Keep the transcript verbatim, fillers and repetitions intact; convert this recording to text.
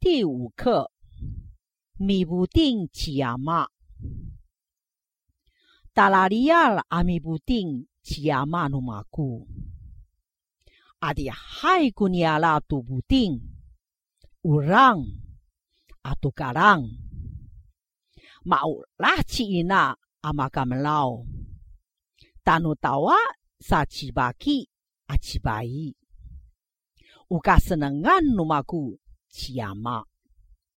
第五课，米布丁吉亚玛。达拉利亚阿米布丁吉亚玛努马古，阿迪海古尼亚拉杜布丁，乌朗阿杜嘎朗，马乌拉奇伊纳阿马嘎门劳，达努达瓦萨奇巴基阿奇巴伊，乌嘎斯能安努马古吉亚玛。